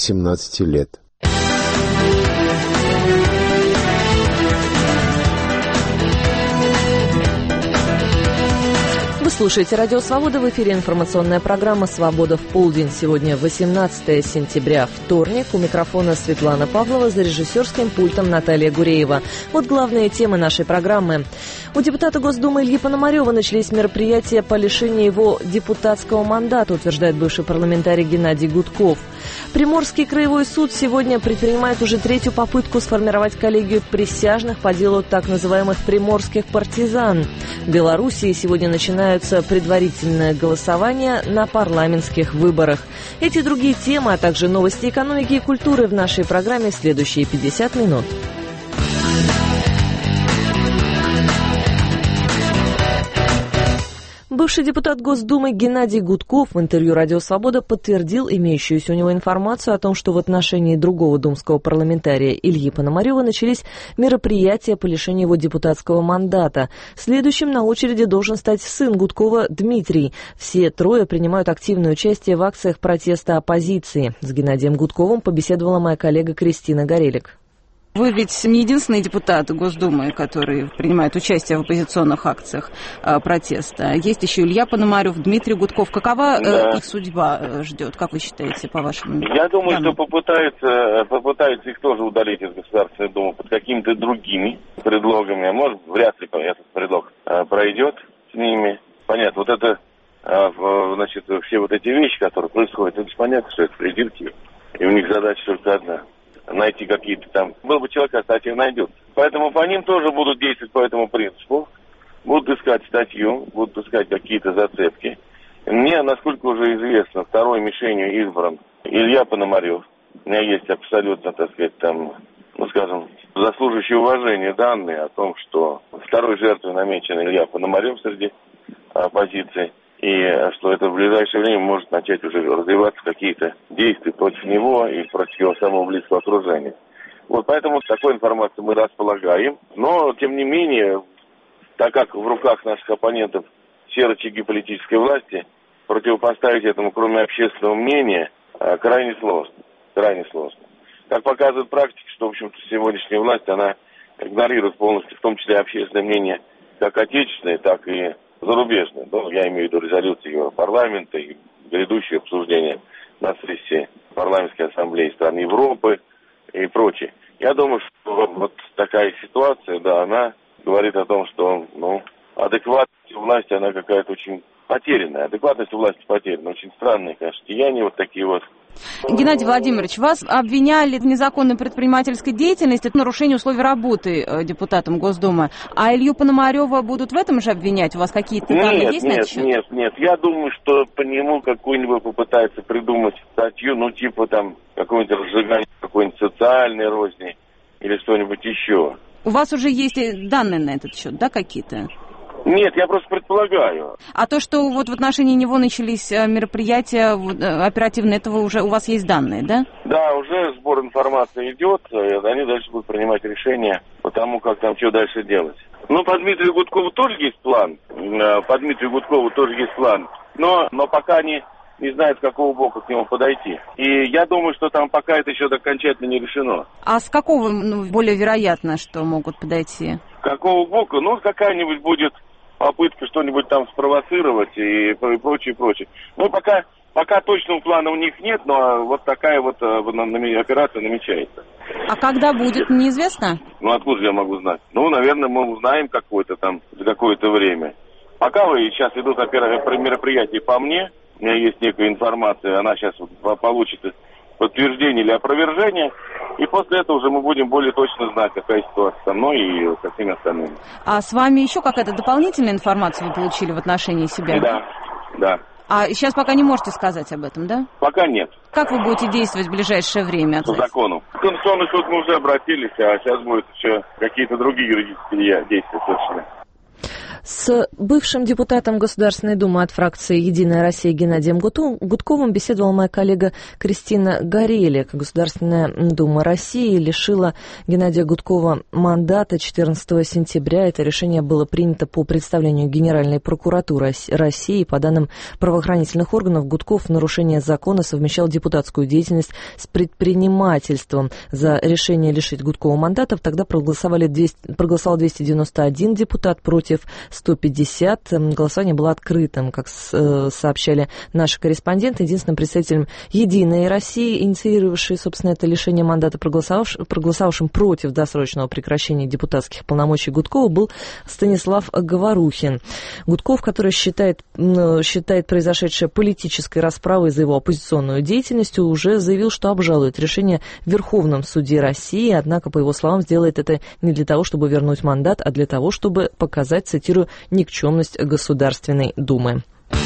17 лет. Вы слушаете «Радио Свобода», в эфире информационная программа «Свобода в полдень». Сегодня 18 сентября, вторник. У микрофона Светлана Павлова, за режиссерским пультом Наталья Гуреева. Вот главные темы нашей программы. У депутата Госдумы Ильи Пономарева начались мероприятия по лишению его депутатского мандата, утверждает бывший парламентарий Геннадий Гудков. Приморский краевой суд сегодня предпринимает уже третью попытку сформировать коллегию присяжных по делу так называемых приморских партизан. В Белоруссии сегодня начинаются предварительное голосование на парламентских выборах. Эти и другие темы, а также новости экономики и культуры в нашей программе в следующие 50 минут. Бывший депутат Госдумы Геннадий Гудков в интервью «Радио Свобода» подтвердил имеющуюся у него информацию о том, что в отношении другого думского парламентария Ильи Пономарева начались мероприятия по лишению его депутатского мандата. Следующим на очереди должен стать сын Гудкова Дмитрий. Все трое принимают активное участие в акциях протеста оппозиции. С Геннадием Гудковым побеседовала моя коллега Кристина Горелик. Вы ведь не единственный депутат Госдумы, который принимает участие в оппозиционных акциях протеста. Есть еще Илья Пономарев, Дмитрий Гудков. Какова их судьба ждет, как вы считаете, по вашим данным? Я думаю, что попытаются их тоже удалить из Государственной Думы под какими-то другими предлогами. Может, вряд ли этот предлог пройдет с ними. Понятно, вот это, значит, все вот эти вещи, которые происходят, это понятно, что это придирки, и у них задача только одна. Найти какие-то там... Был бы человек, а статья найдется. Поэтому по ним тоже будут действовать по этому принципу. Будут искать статью, будут искать какие-то зацепки. Мне, насколько уже известно, второй мишенью избран Илья Пономарев. У меня есть абсолютно, так сказать, там, ну, скажем, заслуживающие уважения данные о том, что второй жертвой намечен Илья Пономарев среди оппозиции. И что это в ближайшее время может начать уже развиваться какие-то действия против него и против его самого близкого окружения. Вот поэтому такой информацией мы располагаем. Но, тем не менее, так как в руках наших оппонентов все рычаги политической власти, противопоставить этому, кроме общественного мнения, крайне сложно. Крайне сложно. Как показывает практика, что, в общем-то, сегодняшняя власть, она игнорирует полностью, в том числе, общественное мнение как отечественное, так и зарубежные, ну, я имею в виду резолюции Европарламента и грядущие обсуждения на сессии парламентской ассамблеи стран Европы и прочее. Я думаю, что вот такая ситуация, да, она говорит о том, что, ну, адекватность власти, она какая-то очень потерянная. Адекватность власти потеряна. Очень странные, конечно, деяния вот такие вот. Геннадий Владимирович, вас обвиняли в незаконной предпринимательской деятельности, это нарушение условий работы депутатом Госдумы. А Илью Пономарева будут в этом же обвинять? У вас какие-то данные есть на этот счет? Нет. Я думаю, что по нему какую-нибудь попытаются придумать статью, ну, типа там какое-нибудь разжигание какой-нибудь социальной розни или что-нибудь еще. У вас уже есть данные на этот счет, да, какие-то? Нет, я просто предполагаю. А то, что вот в отношении него начались мероприятия оперативно, этого уже у вас есть данные, да? Да, уже сбор информации идет, и они дальше будут принимать решения по тому, как там что дальше делать. Ну, по Дмитрию Гудкову тоже есть план. Но пока они не знают, с какого бока к нему подойти. И я думаю, что там пока это еще окончательно не решено. А с какого более вероятно, что могут подойти? С какого бока? Ну, какая-нибудь будет попытка что-нибудь там спровоцировать и прочее. Ну, пока точного плана у них нет, но вот такая вот операция намечается. А когда будет, неизвестно? Ну, откуда я могу знать? Ну, наверное, мы узнаем за какое-то время. Пока сейчас идут мероприятия по мне, у меня есть некая информация, она сейчас получит подтверждение или опровержение, и после этого уже мы будем более точно знать, какая ситуация со мной и со всеми остальными. А с вами еще какая-то дополнительная информация вы получили в отношении себя? Да. А сейчас пока не можете сказать об этом, да? Пока нет. Как вы будете действовать в ближайшее время? По закону. В Конституционный суд мы уже обратились, а сейчас будут еще какие-то другие юридические действия совершены. С бывшим депутатом Государственной Думы от фракции «Единая Россия» Геннадием Гудковым беседовала моя коллега Кристина Горелик. Государственная Дума России лишила Геннадия Гудкова мандата 14 сентября. Это решение было принято по представлению Генеральной прокуратуры России. По данным правоохранительных органов, Гудков в нарушение закона совмещал депутатскую деятельность с предпринимательством. За решение лишить Гудкова мандатов тогда проголосовал 291 депутат, против 150. Голосование было открытым, как сообщали наши корреспонденты. Единственным представителем «Единой России», инициировавшей, собственно, это лишение мандата, проголосовавшим против досрочного прекращения депутатских полномочий Гудкова, был Станислав Говорухин. Гудков, который считает произошедшее политической расправой за его оппозиционную деятельность, уже заявил, что обжалует решение в Верховном суде России. Однако, по его словам, сделает это не для того, чтобы вернуть мандат, а для того, чтобы показать, цитирую, никчемность Государственной Думы.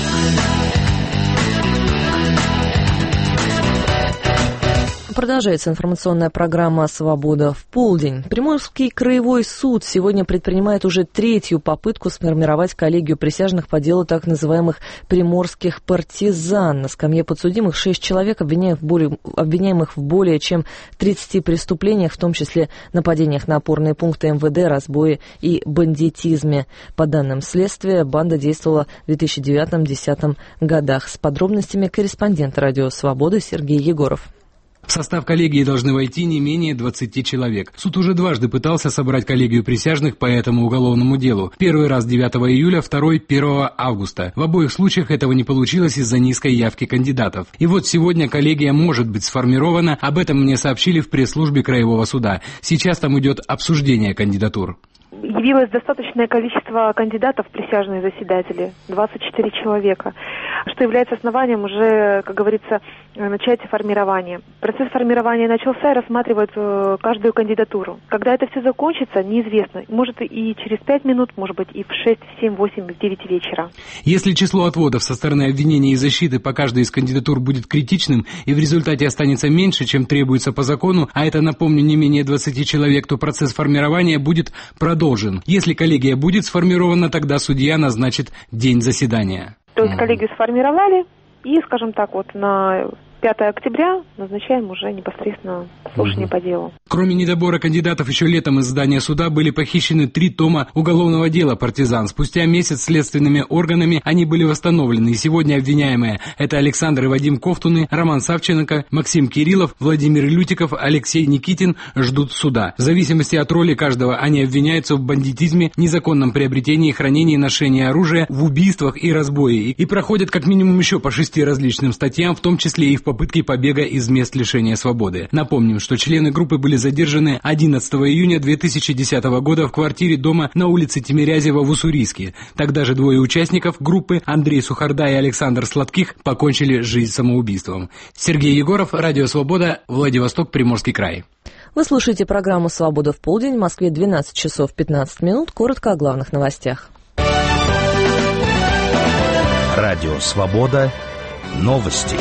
Продолжается информационная программа «Свобода в полдень». Приморский краевой суд сегодня предпринимает уже третью попытку сформировать коллегию присяжных по делу так называемых приморских партизан. На скамье подсудимых 6 человек, обвиняемых в более чем 30 преступлениях, в том числе нападениях на опорные пункты МВД, разбое и бандитизме. По данным следствия, банда действовала в 2009-2010 годах. С подробностями корреспондент «Радио Свобода» Сергей Егоров. В состав коллегии должны войти не менее 20 человек. Суд уже дважды пытался собрать коллегию присяжных по этому уголовному делу. Первый раз 9 июля, второй 1 августа. В обоих случаях этого не получилось из-за низкой явки кандидатов. И вот сегодня коллегия может быть сформирована. Об этом мне сообщили в пресс-службе Краевого суда. Сейчас там идет обсуждение кандидатур. Явилось достаточное количество кандидатов в присяжные заседатели, 24 человека, что является основанием уже, как говорится, начать формирование. Процесс формирования начался и рассматривают каждую кандидатуру. Когда это все закончится, неизвестно. Может и через 5 минут, может быть и в 6, в 7, в 8, в 9 вечера. Если число отводов со стороны обвинения и защиты по каждой из кандидатур будет критичным и в результате останется меньше, чем требуется по закону, а это, напомню, не менее 20 человек, то процесс формирования будет продолжен. Если коллегия будет сформирована, тогда судья назначит день заседания. То есть коллегию сформировали и, скажем так, вот на 5 октября назначаем уже непосредственно слушание по делу. Кроме недобора кандидатов, еще летом из здания суда были похищены 3 тома уголовного дела «Партизан». Спустя месяц следственными органами они были восстановлены. И сегодня обвиняемые – это Александр и Вадим Ковтуны, Роман Савченко, Максим Кириллов, Владимир Лютиков, Алексей Никитин ждут суда. В зависимости от роли каждого они обвиняются в бандитизме, незаконном приобретении, хранении и ношении оружия, в убийствах и разбое. И проходят как минимум еще по 6 различным статьям, в том числе и в попытке побега из мест лишения свободы. Напомним, что члены группы были задержаны 11 июня 2010 года в квартире дома на улице Тимирязева в Уссурийске. Тогда же 2 участников группы, Андрей Сухарда и Александр Сладких, покончили жизнь самоубийством. Сергей Егоров, Радио Свобода, Владивосток, Приморский край. Вы слушаете программу «Свобода в полдень». В Москве 12 часов 15 минут. Коротко о главных новостях. Радио Свобода. Новости.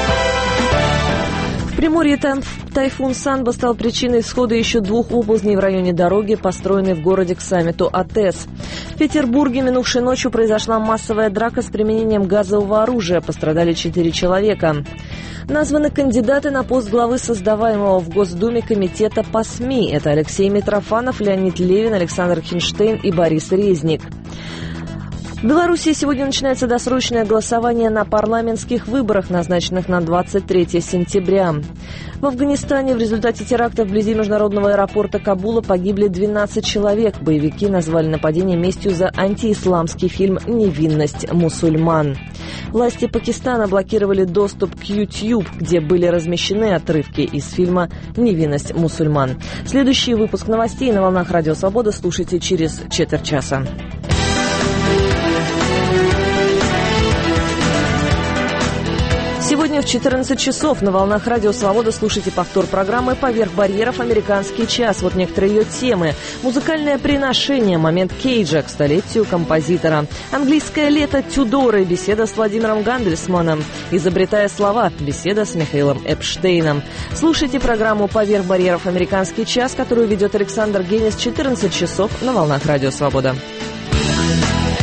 В Приморье тайфун Санба стал причиной исхода еще 2 оползней в районе дороги, построенной в городе к саммиту АТЭС. В Петербурге минувшей ночью произошла массовая драка с применением газового оружия. Пострадали 4 человека. Названы кандидаты на пост главы создаваемого в Госдуме комитета по СМИ. Это Алексей Митрофанов, Леонид Левин, Александр Хинштейн и Борис Резник. В Беларуси сегодня начинается досрочное голосование на парламентских выборах, назначенных на 23 сентября. В Афганистане в результате теракта вблизи международного аэропорта Кабула погибли 12 человек. Боевики назвали нападение местью за антиисламский фильм «Невинность мусульман». Власти Пакистана блокировали доступ к YouTube, где были размещены отрывки из фильма «Невинность мусульман». Следующий выпуск новостей на волнах Радио Свобода слушайте через четверть часа. Сегодня в 14 часов на волнах Радио Свобода слушайте повтор программы «Поверх барьеров. Американский час». Вот некоторые ее темы. Музыкальное приношение, момент Кейджа к столетию композитора. Английское лето Тюдоры, беседа с Владимиром Гандельсманом. Изобретая слова, беседа с Михаилом Эпштейном. Слушайте программу «Поверх барьеров. Американский час», которую ведет Александр Генис, 14 часов на волнах Радио Свобода.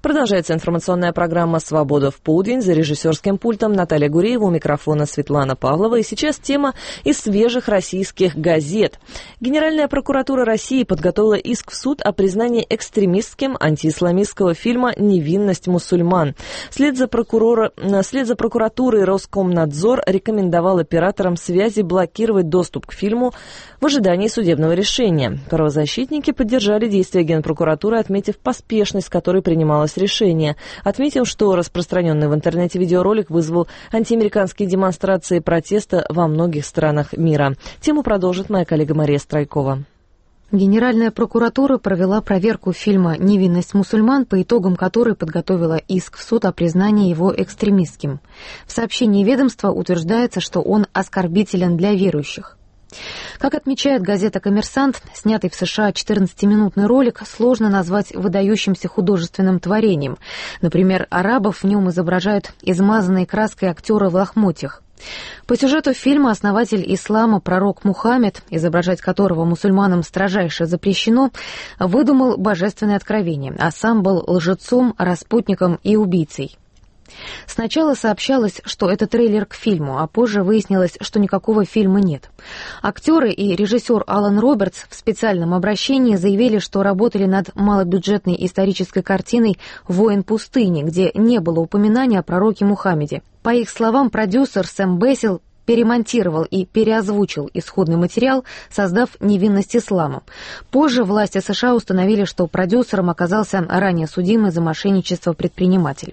Продолжается информационная программа «Свобода в полдень». За режиссерским пультом Наталья Гуреева, у микрофона Светлана Павлова. И сейчас тема из свежих российских газет. Генеральная прокуратура России подготовила иск в суд о признании экстремистским антиисламистского фильма «Невинность мусульман». Вслед за прокуратурой Роскомнадзор рекомендовал операторам связи блокировать доступ к фильму в ожидании судебного решения. Правозащитники поддержали действия Генпрокуратуры, отметив поспешность, с которой принималось решение. Отметим, что распространенный в интернете видеоролик вызвал антиамериканские демонстрации протеста во многих странах мира. Тему продолжит моя коллега Мария Страйкова. Генеральная прокуратура провела проверку фильма «Невинность мусульман», по итогам которой подготовила иск в суд о признании его экстремистским. В сообщении ведомства утверждается, что он оскорбителен для верующих. Как отмечает газета «Коммерсант», снятый в США 14-минутный ролик сложно назвать выдающимся художественным творением. Например, арабов в нем изображают измазанные краской актеры в лохмотьях. По сюжету фильма основатель ислама пророк Мухаммед, изображать которого мусульманам строжайше запрещено, выдумал божественное откровение, а сам был лжецом, распутником и убийцей. Сначала сообщалось, что это трейлер к фильму, а позже выяснилось, что никакого фильма нет. Актеры и режиссер Алан Робертс в специальном обращении заявили, что работали над малобюджетной исторической картиной «Воин пустыни», где не было упоминания о пророке Мухаммеде. По их словам, продюсер Сэм Бессил перемонтировал и переозвучил исходный материал, создав «Невинность ислама». Позже власти США установили, что продюсером оказался ранее судимый за мошенничество предприниматель.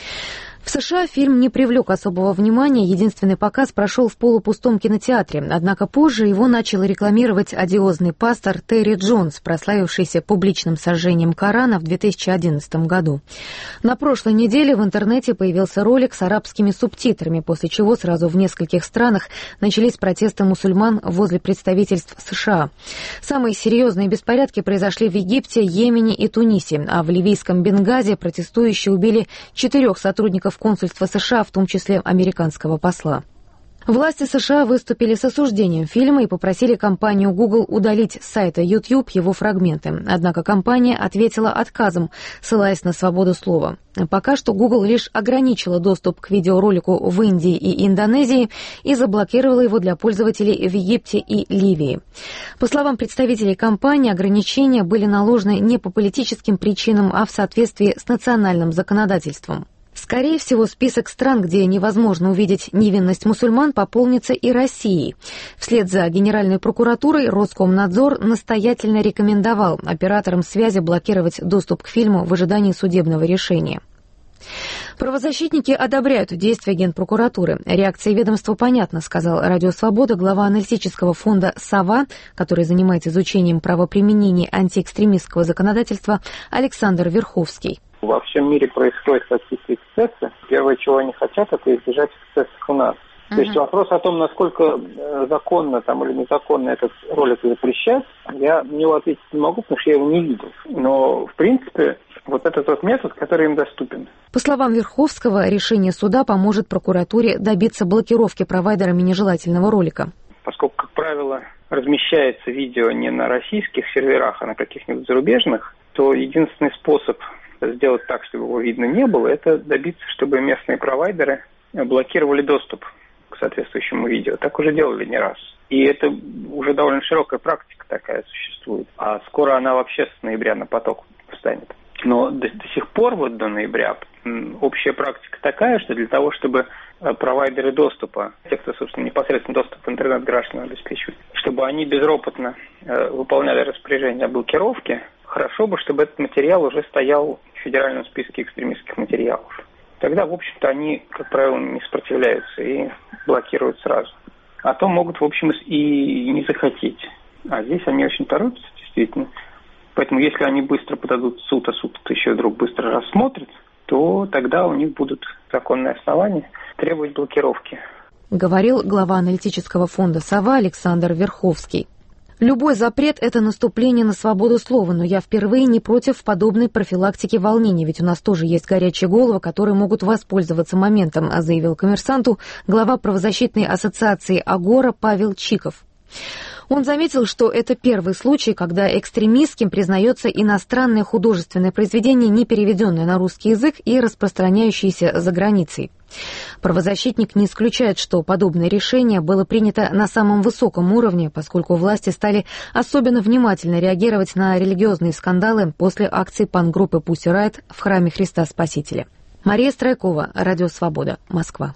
В США фильм не привлек особого внимания, единственный показ прошел в полупустом кинотеатре, однако позже его начал рекламировать одиозный пастор Терри Джонс, прославившийся публичным сожжением Корана в 2011 году. На прошлой неделе в интернете появился ролик с арабскими субтитрами, после чего сразу в нескольких странах начались протесты мусульман возле представительств США. Самые серьезные беспорядки произошли в Египте, Йемене и Тунисе, а в ливийском Бенгази протестующие убили 4 сотрудников консульства США, в том числе американского посла. Власти США выступили с осуждением фильма и попросили компанию Google удалить с сайта YouTube его фрагменты. Однако компания ответила отказом, ссылаясь на свободу слова. Пока что Google лишь ограничила доступ к видеоролику в Индии и Индонезии и заблокировала его для пользователей в Египте и Ливии. По словам представителей компании, ограничения были наложены не по политическим причинам, а в соответствии с национальным законодательством. Скорее всего, список стран, где невозможно увидеть невинность мусульман, пополнится и Россией. Вслед за Генеральной прокуратурой Роскомнадзор настоятельно рекомендовал операторам связи блокировать доступ к фильму в ожидании судебного решения. Правозащитники одобряют действия Генпрокуратуры. Реакция ведомства понятна, сказал Радио Свобода глава аналитического фонда «Сова», который занимается изучением правоприменения антиэкстремистского законодательства, Александр Верховский. Во всем мире происходит какие-то эксцессы. Первое, чего они хотят, это избежать эксцессов у нас. То есть вопрос о том, насколько законно там, или незаконно этот ролик запрещать, я на него ответить не могу, потому что я его не видел. Но, в принципе, вот это тот метод, который им доступен. По словам Верховского, решение суда поможет прокуратуре добиться блокировки провайдерами нежелательного ролика. Поскольку, как правило, размещается видео не на российских серверах, а на каких-нибудь зарубежных, то единственный способ сделать так, чтобы его видно не было, это добиться, чтобы местные провайдеры блокировали доступ к соответствующему видео. Так уже делали не раз. И это уже довольно широкая практика такая существует. А скоро она вообще с ноября на поток встанет. Но до сих пор, вот до ноября, общая практика такая, что для того, чтобы провайдеры доступа, те, кто, собственно, непосредственно доступ в интернет гражданам обеспечивают, чтобы они безропотно выполняли распоряжение о блокировке, хорошо бы, чтобы этот материал уже стоял в федеральном списке экстремистских материалов. Тогда, в общем-то, они, как правило, не сопротивляются и блокируют сразу. А то могут, в общем, и не захотеть. А здесь они очень торопятся, действительно. Поэтому, если они быстро подадут в суд, а суд это еще вдруг быстро рассмотрит, то тогда у них будут законные основания требовать блокировки. Говорил глава аналитического фонда «Сова» Александр Верховский. Любой запрет – это наступление на свободу слова, но я впервые не против подобной профилактики волнений, ведь у нас тоже есть горячие головы, которые могут воспользоваться моментом, заявил «Коммерсанту» глава правозащитной ассоциации «Агора» Павел Чиков. Он заметил, что это первый случай, когда экстремистским признается иностранное художественное произведение, не переведенное на русский язык и распространяющееся за границей. Правозащитник не исключает, что подобное решение было принято на самом высоком уровне, поскольку власти стали особенно внимательно реагировать на религиозные скандалы после акции панк-группы Pussy Riot в храме Христа Спасителя. Мария Страйкова, Радио Свобода, Москва.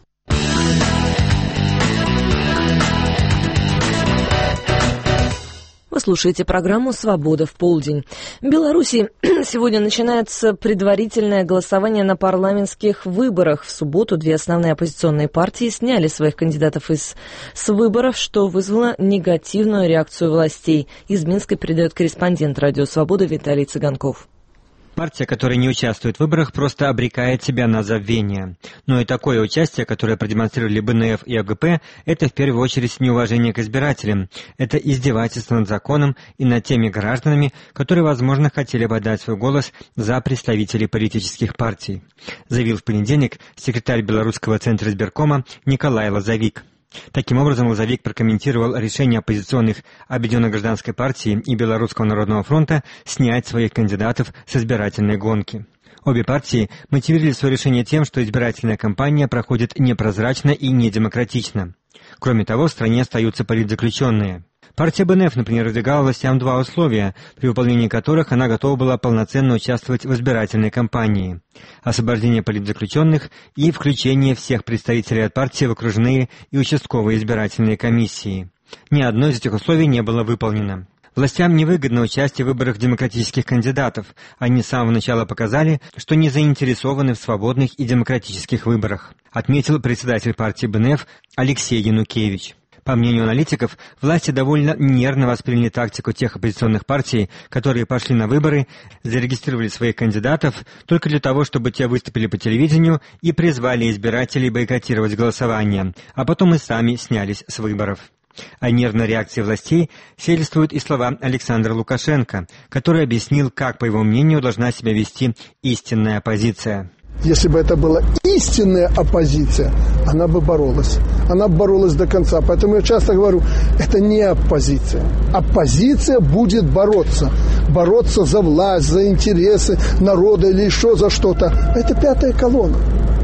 Вы слушаете программу «Свобода в полдень». В Беларуси сегодня начинается предварительное голосование на парламентских выборах. В субботу две основные оппозиционные партии сняли своих кандидатов с выборов, что вызвало негативную реакцию властей. Из Минска передает корреспондент «Радио Свобода» Виталий Цыганков. Партия, которая не участвует в выборах, просто обрекает себя на забвение. Но и такое участие, которое продемонстрировали БНФ и АГП, это в первую очередь неуважение к избирателям. Это издевательство над законом и над теми гражданами, которые, возможно, хотели бы отдать свой голос за представителей политических партий, заявил в понедельник секретарь Белорусского центра избиркома Николай Лозовик. Таким образом, Лозовик прокомментировал решение оппозиционных Объединенной гражданской партии и Белорусского народного фронта снять своих кандидатов с избирательной гонки. Обе партии мотивировали свое решение тем, что избирательная кампания проходит непрозрачно и недемократично. Кроме того, в стране остаются политзаключенные. Партия БНФ, например, выдвигала властям два условия, при выполнении которых она готова была полноценно участвовать в избирательной кампании: освобождение политзаключенных и включение всех представителей от партии в окружные и участковые избирательные комиссии. Ни одно из этих условий не было выполнено. Властям невыгодно участие в выборах демократических кандидатов. Они с самого начала показали, что не заинтересованы в свободных и демократических выборах, отметил председатель партии БНФ Алексей Янукевич. По мнению аналитиков, власти довольно нервно восприняли тактику тех оппозиционных партий, которые пошли на выборы, зарегистрировали своих кандидатов только для того, чтобы те выступили по телевидению и призвали избирателей бойкотировать голосование, а потом и сами снялись с выборов. О нервной реакции властей свидетельствуют и слова Александра Лукашенко, который объяснил, как, по его мнению, должна себя вести истинная оппозиция. Если бы это была истинная оппозиция, она бы боролась. Она бы боролась до конца. Поэтому я часто говорю, это не оппозиция. Оппозиция будет бороться. Бороться за власть, за интересы народа или еще за что-то. Это пятая колонна.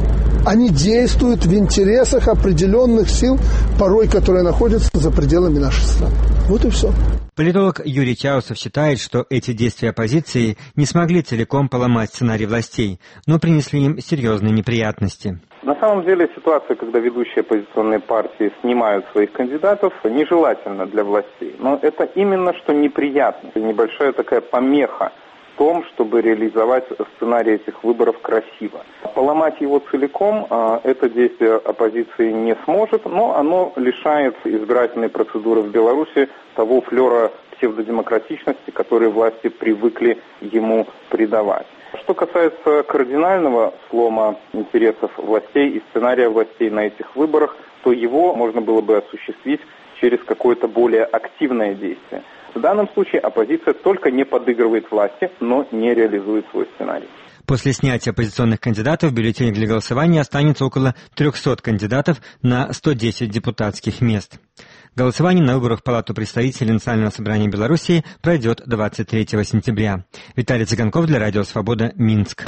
Они действуют в интересах определенных сил, порой которые находятся за пределами нашей страны. Вот и все. Политолог Юрий Чаусов считает, что эти действия оппозиции не смогли целиком поломать сценарий властей, но принесли им серьезные неприятности. На самом деле ситуация, когда ведущие оппозиционные партии снимают своих кандидатов, нежелательна для властей. Но это именно что неприятно. Небольшая такая помеха в том, чтобы реализовать сценарий этих выборов красиво. Поломать его целиком это действие оппозиции не сможет, но оно лишает избирательной процедуры в Беларуси того флера псевдодемократичности, который власти привыкли ему придавать. Что касается кардинального слома интересов властей и сценария властей на этих выборах, то его можно было бы осуществить через какое-то более активное действие. В данном случае оппозиция только не подыгрывает власти, но не реализует свой сценарий. После снятия оппозиционных кандидатов в бюллетенях для голосования останется около 300 кандидатов на 110 депутатских мест. Голосование на выборах в Палату представителей Национального собрания Беларуси пройдет 23 сентября. Виталий Цыганков для Радио Свобода, Минск.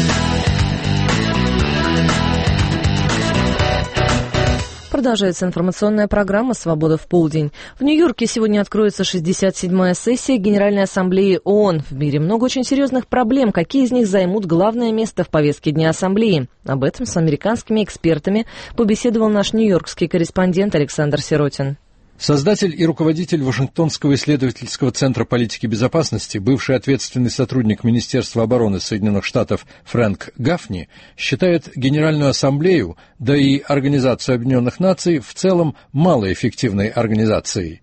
Продолжается информационная программа «Свобода в полдень». В Нью-Йорке сегодня откроется 67-я сессия Генеральной Ассамблеи ООН. В мире много очень серьезных проблем. Какие из них займут главное место в повестке Дня Ассамблеи? Об этом с американскими экспертами побеседовал наш нью-йоркский корреспондент Александр Сиротин. Создатель и руководитель Вашингтонского исследовательского центра политики безопасности, бывший ответственный сотрудник Министерства обороны Соединенных Штатов Фрэнк Гафни, считает Генеральную Ассамблею, да и Организацию Объединенных Наций в целом малоэффективной организацией.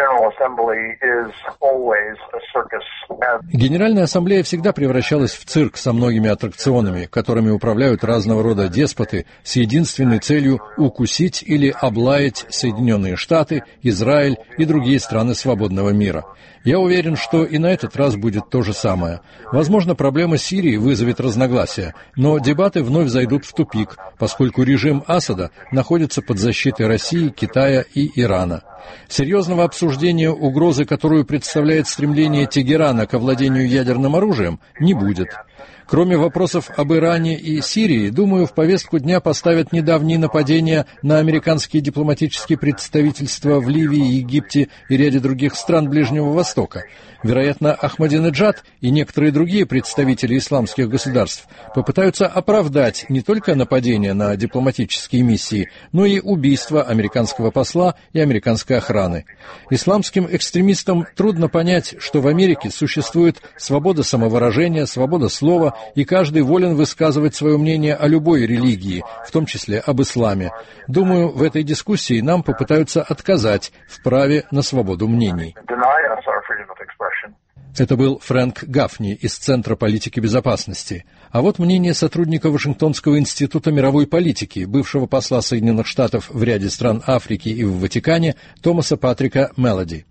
Генеральная Ассамблея всегда превращалась в цирк со многими аттракционами, которыми управляют разного рода деспоты с единственной целью укусить или облаять Соединенные Штаты, Израиль и другие страны свободного мира. Я уверен, что и на этот раз будет то же самое. Возможно, проблема Сирии вызовет разногласия, но дебаты вновь зайдут в тупик, поскольку режим Асада находится под защитой России, Китая и Ирана. Серьезного обсуждения угрозы, которую представляет стремление Тегерана к овладению ядерным оружием, не будет. Кроме вопросов об Иране и Сирии, думаю, в повестку дня поставят недавние нападения на американские дипломатические представительства в Ливии, Египте и ряде других стран Ближнего Востока. Вероятно, Ахмадинеджад и некоторые другие представители исламских государств попытаются оправдать не только нападения на дипломатические миссии, но и убийство американского посла и американской охраны. Исламским экстремистам трудно понять, что в Америке существует свобода самовыражения, свобода слова, и каждый волен высказывать свое мнение о любой религии, в том числе об исламе. Думаю, в этой дискуссии нам попытаются отказать в праве на свободу мнений. Это был Фрэнк Гафни из Центра политики безопасности. А вот мнение сотрудника Вашингтонского института мировой политики, бывшего посла Соединенных Штатов в ряде стран Африки и в Ватикане, Томаса Патрика Мелоди.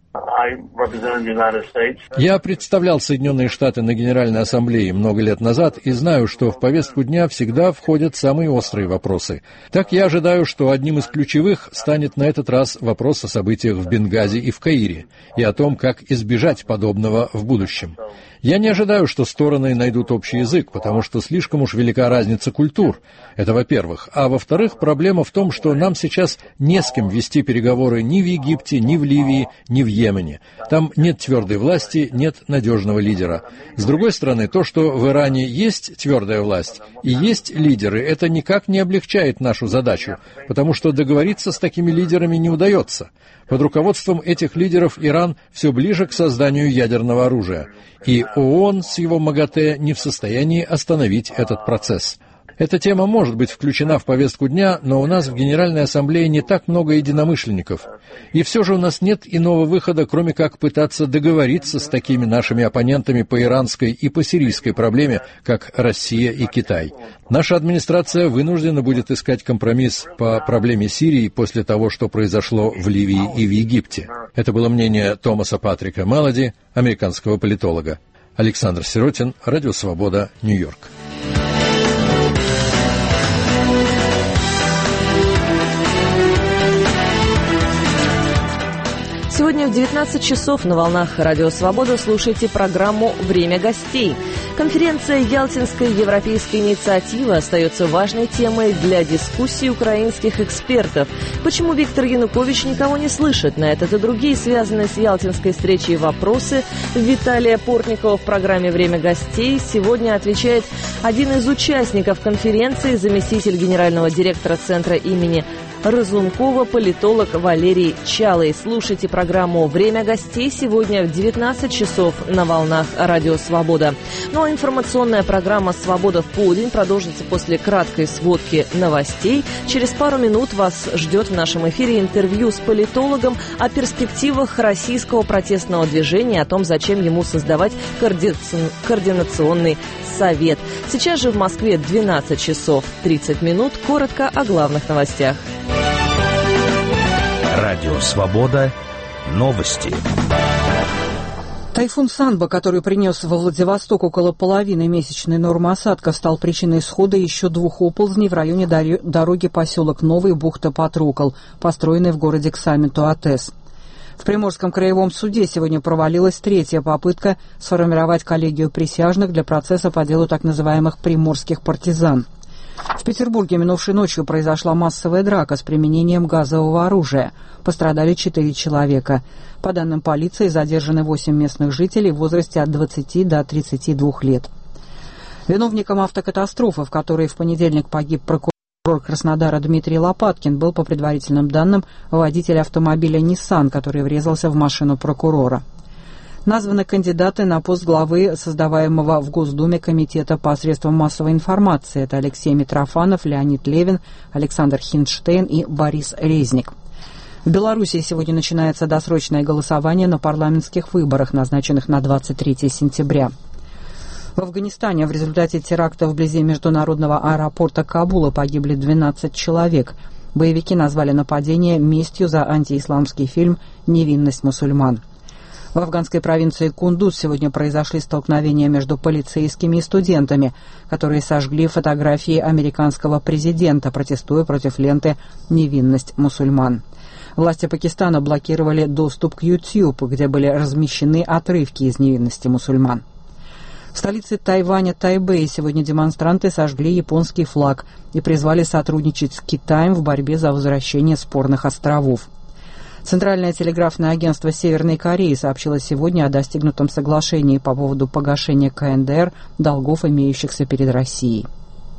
Я представлял Соединенные Штаты на Генеральной Ассамблее много лет назад и знаю, что в повестку дня всегда входят самые острые вопросы. Так я ожидаю, что одним из ключевых станет на этот раз вопрос о событиях в Бенгази и в Каире и о том, как избежать подобного в будущем. Я не ожидаю, что стороны найдут общий язык, потому что слишком уж велика разница культур. Это во-первых. А во-вторых, проблема в том, что нам сейчас не с кем вести переговоры ни в Египте, ни в Ливии, ни в Йемене. Там нет твердой власти, нет надежного лидера. С другой стороны, то, что в Иране есть твердая власть и есть лидеры, это никак не облегчает нашу задачу, потому что договориться с такими лидерами не удается. Под руководством этих лидеров Иран все ближе к созданию ядерного оружия, и ООН с его МАГАТЭ не в состоянии остановить этот процесс. Эта тема может быть включена в повестку дня, но у нас в Генеральной Ассамблее не так много единомышленников. И все же у нас нет иного выхода, кроме как пытаться договориться с такими нашими оппонентами по иранской и по сирийской проблеме, как Россия и Китай. Наша администрация вынуждена будет искать компромисс по проблеме Сирии после того, что произошло в Ливии и в Египте. Это было мнение Томаса Патрика Мелоди, американского политолога. Александр Сиротин, Радио Свобода, Нью-Йорк. Сегодня в 19 часов на волнах Радио Свобода слушайте программу «Время гостей». Конференция «Ялтинская европейская инициатива» остается важной темой для дискуссий украинских экспертов. Почему Виктор Янукович никого не слышит? На этот и другие связанные с Ялтинской встречей вопросы Виталия Портникова в программе «Время гостей» сегодня отвечает один из участников конференции, заместитель генерального директора Центра имени Разумкова, политолог Валерий Чалый. Слушайте программу «Время гостей» сегодня в 19 часов на волнах Радио Свобода. Ну а информационная программа «Свобода в полдень» продолжится после краткой сводки новостей. Через пару минут вас ждет в нашем эфире интервью с политологом о перспективах российского протестного движения, о том, зачем ему создавать координационный совет. Сейчас же в Москве 12 часов 30 минут. Коротко о главных новостях. Радио «Свобода». Новости. Тайфун Санба, который принес во Владивосток около половины месячной нормы осадков, стал причиной схода еще 2 оползней в районе дороги поселок Новый, бухта Патрокол, построенной в городе Ксамин-Туатес. В Приморском краевом суде сегодня провалилась 3-я попытка сформировать коллегию присяжных для процесса по делу так называемых приморских партизан. В Петербурге минувшей ночью произошла массовая драка с применением газового оружия. Пострадали 4 человека. По данным полиции, задержаны 8 местных жителей в возрасте от 20 до 32 лет. Виновником автокатастрофы, в которой в понедельник погиб прокурор Краснодара Дмитрий Лопаткин, был, по предварительным данным, водитель автомобиля «Ниссан», который врезался в машину прокурора. Названы кандидаты на пост главы создаваемого в Госдуме комитета по средствам массовой информации. Это Алексей Митрофанов, Леонид Левин, Александр Хинштейн и Борис Резник. В Белоруссии сегодня начинается досрочное голосование на парламентских выборах, назначенных на 23 сентября. В Афганистане в результате теракта вблизи международного аэропорта Кабула погибли 12 человек. Боевики назвали нападение местью за антиисламский фильм «Невинность мусульман». В афганской провинции Кундуз сегодня произошли столкновения между полицейскими и студентами, которые сожгли фотографии американского президента, протестуя против ленты «Невинность мусульман». Власти Пакистана блокировали доступ к YouTube, где были размещены отрывки из невинности мусульман. В столице Тайваня, Тайбэй, сегодня демонстранты сожгли японский флаг и призвали сотрудничать с Китаем в борьбе за возвращение спорных островов. Центральное телеграфное агентство Северной Кореи сообщило сегодня о достигнутом соглашении по поводу погашения КНДР долгов, имеющихся перед Россией.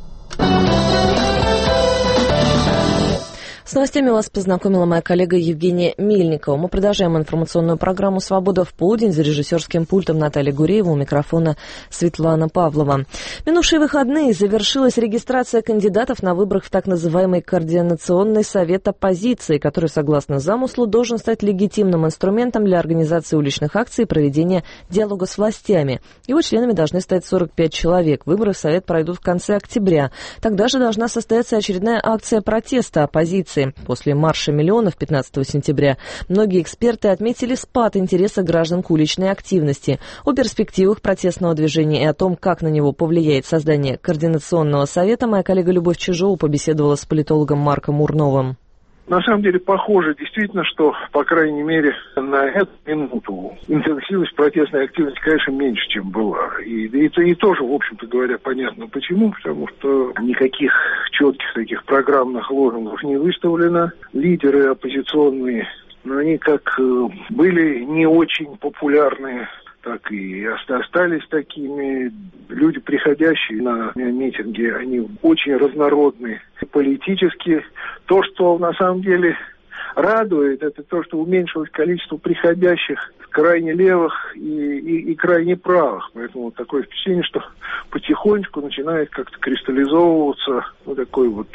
С новостями вас познакомила моя коллега Евгения Мельникова. Мы продолжаем информационную программу «Свобода в полдень». За режиссерским пультом Наталья Гуреева, у микрофона Светлана Павлова. Минувшие выходные завершилась регистрация кандидатов на выборах в так называемый Координационный совет оппозиции, который, согласно замыслу, должен стать легитимным инструментом для организации уличных акций и проведения диалога с властями. Его членами должны стать 45 человек. Выборы в совет пройдут в конце октября. Тогда же должна состояться очередная акция протеста оппозиции. После марша миллионов 15 сентября многие эксперты отметили спад интереса граждан к уличной активности. О перспективах протестного движения и о том, как на него повлияет создание Координационного совета, моя коллега Любовь Чижова побеседовала с политологом Марком Урновым. На самом деле похоже действительно, что, по крайней мере, на эту минуту интенсивность протестной активности, конечно, меньше, чем была. И тоже, в общем-то говоря, понятно почему. Потому что никаких четких таких программных лозунгов не выставлено. Лидеры оппозиционные, но они как были не очень популярные, так и остались такими. Люди, приходящие на митинги, они очень разнородные политически. То, что на самом деле радует, это то, что уменьшилось количество приходящих крайне левых и крайне правых. Поэтому такое впечатление, что потихонечку начинает как-то кристаллизовываться такое вот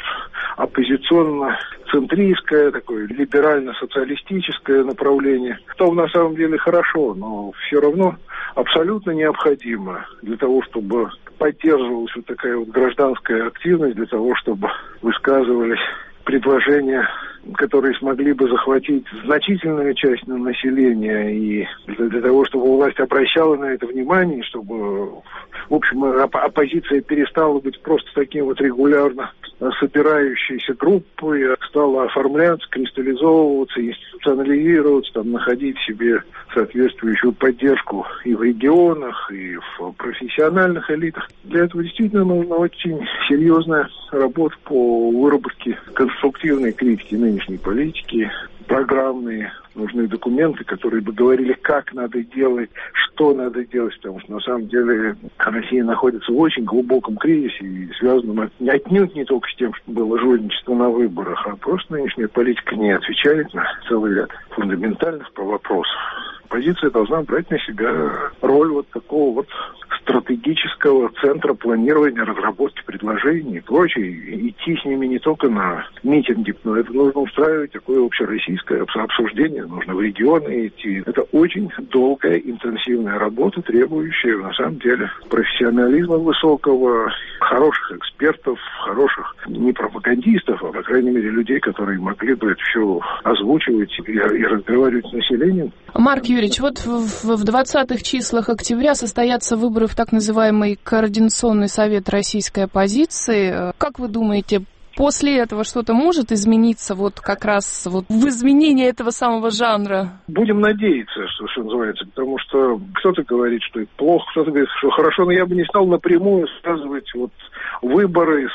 оппозиционно-центристское, такое либерально-социалистическое направление. То на самом деле хорошо, но все равно абсолютно необходимо для того, чтобы поддерживалась вот такая вот гражданская активность, для того, чтобы высказывались предложения, которые смогли бы захватить значительную часть населения, и для того, чтобы власть обращала на это внимание, чтобы, в общем, оппозиция перестала быть просто таким вот регулярно собирающейся группой, а стала оформляться, кристаллизовываться, институционализироваться, там, находить себе соответствующую поддержку и в регионах, и в профессиональных элитах. Для этого действительно нужна очень серьезная работа по выработке конструктивной критики нынешней политики, программные, нужны документы, которые бы говорили, как надо делать, что надо делать, потому что на самом деле Россия находится в очень глубоком кризисе, и связанном отнюдь не только с тем, что было жульничество на выборах, а просто нынешняя политика не отвечает на целый ряд фундаментальных вопросов. Оппозиция должна брать на себя роль вот такого вот стратегического центра планирования, разработки предложений и прочее, и идти с ними не только на митинги, но это нужно устраивать такое общероссийское обсуждение, нужно в регионы идти. Это очень долгая, интенсивная работа, требующая, на самом деле, профессионализма высокого, хороших экспертов, хороших не пропагандистов, а, по крайней мере, людей, которые могли бы это все озвучивать и разговаривать с населением. Марк Юрьевич, вот в 20-х числах октября состоятся выборы в так называемый Координационный совет российской оппозиции. Как вы думаете, после этого что-то может измениться вот как раз вот в изменении этого самого жанра? Будем надеяться, что называется, потому что кто-то говорит, что это плохо, кто-то говорит, что хорошо, но я бы не стал напрямую связывать вот выборы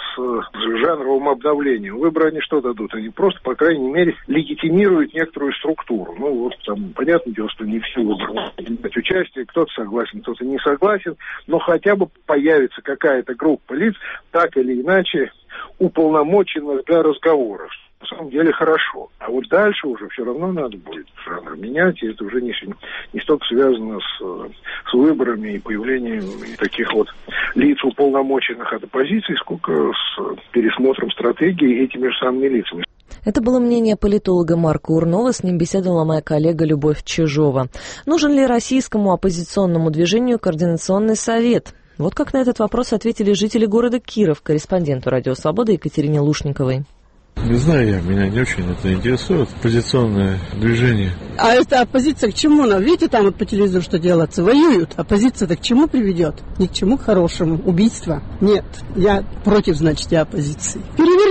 с жанровым обновлением. Выборы они что дадут? Они просто, по крайней мере, легитимируют некоторую структуру. Ну, вот там, понятное дело, что не все выборы могут принимать участие, кто-то согласен, кто-то не согласен, но хотя бы появится какая-то группа лиц, так или иначе, уполномоченных для разговоров. На самом деле хорошо. А вот дальше уже все равно надо будет жанр менять, и это уже не столько связано с выборами и появлением таких вот лиц, уполномоченных от оппозиции, сколько с пересмотром стратегии этими же самыми лицами. Это было мнение политолога Марка Урнова, с ним беседовала моя коллега Любовь Чижова. Нужен ли российскому оппозиционному движению Координационный совет? Вот как на этот вопрос ответили жители города Киров, корреспонденту «Радио Свобода» Екатерине Лушниковой. Не знаю, меня не очень это интересует, оппозиционное движение. А эта оппозиция к чему? Видите, там вот по телевизору что делается? Воюют. Оппозиция-то к чему приведет? Ни к чему хорошему. Убийство? Нет. Я против, значит, я оппозиции. Переверни